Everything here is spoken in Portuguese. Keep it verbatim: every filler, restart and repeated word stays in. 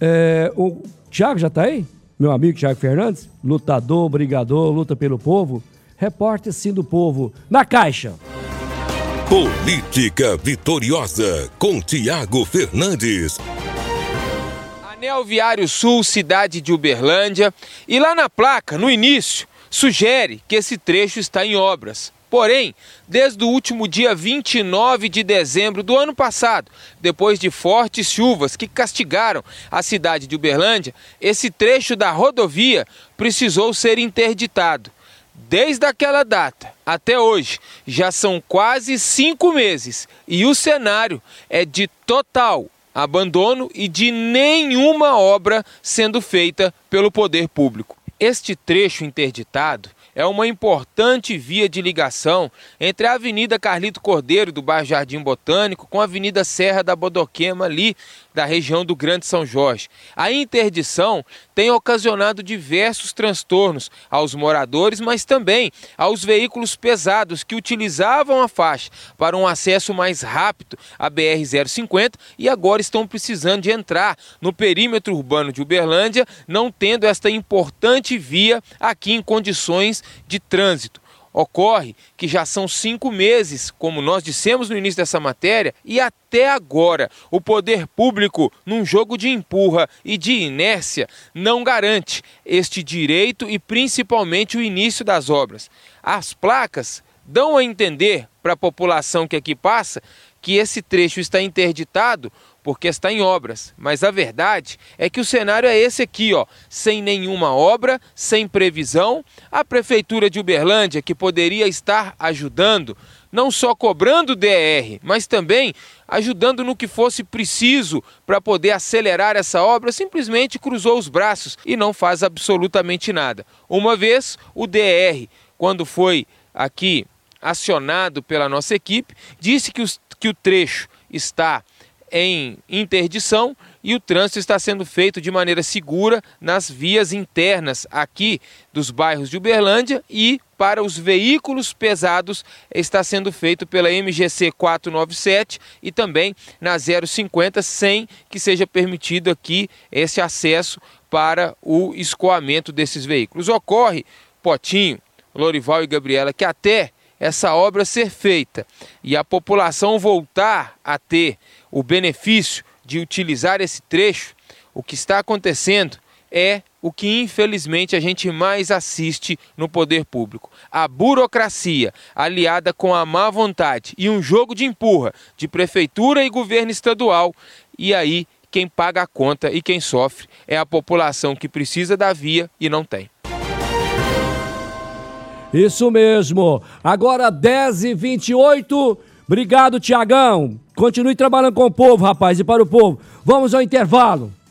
É, o Thiago já tá aí? Meu amigo Thiago Fernandes, lutador, brigador, luta pelo povo, repórter sim do povo, na Caixa. Política Vitoriosa, com Tiago Fernandes. Anel Viário Sul, cidade de Uberlândia, e lá na placa, no início, sugere que esse trecho está em obras. Porém, desde o último dia vinte e nove de dezembro do ano passado, depois de fortes chuvas que castigaram a cidade de Uberlândia, esse trecho da rodovia precisou ser interditado. Desde aquela data até hoje, já são quase cinco meses e o cenário é de total abandono e de nenhuma obra sendo feita pelo poder público. Este trecho interditado é uma importante via de ligação entre a Avenida Carlito Cordeiro, do bairro Jardim Botânico, com a Avenida Serra da Bodoquema, ali da região do Grande São Jorge. A interdição tem ocasionado diversos transtornos aos moradores, mas também aos veículos pesados que utilizavam a faixa para um acesso mais rápido à B R zero cinquenta e agora estão precisando de entrar no perímetro urbano de Uberlândia, não tendo esta importante via aqui em condições de trânsito. Ocorre que já são cinco meses, como nós dissemos no início dessa matéria, e até agora o poder público, num jogo de empurra e de inércia, não garante este direito e principalmente o início das obras. As placas dão a entender para a população que aqui passa que esse trecho está interditado porque está em obras, mas a verdade é que o cenário é esse aqui, ó, sem nenhuma obra, sem previsão. A Prefeitura de Uberlândia, que poderia estar ajudando, não só cobrando D R, mas também ajudando no que fosse preciso para poder acelerar essa obra, simplesmente cruzou os braços e não faz absolutamente nada. Uma vez o D R, quando foi aqui acionado pela nossa equipe, disse que, os, que o trecho está em interdição e o trânsito está sendo feito de maneira segura nas vias internas aqui dos bairros de Uberlândia, e para os veículos pesados está sendo feito pela M G C quatrocentos e noventa e sete e também na zero cinquenta, sem que seja permitido aqui esse acesso para o escoamento desses veículos. Ocorre, Potinho, Lorival e Gabriela, que até essa obra ser feita e a população voltar a ter o benefício de utilizar esse trecho, o que está acontecendo é o que infelizmente a gente mais assiste no poder público. A burocracia aliada com a má vontade e um jogo de empurra de prefeitura e governo estadual, e aí quem paga a conta e quem sofre é a população que precisa da via e não tem. Isso mesmo. Agora dez e vinte e oito. Obrigado, Tiagão. Continue trabalhando com o povo, rapaz, e para o povo. Vamos ao intervalo.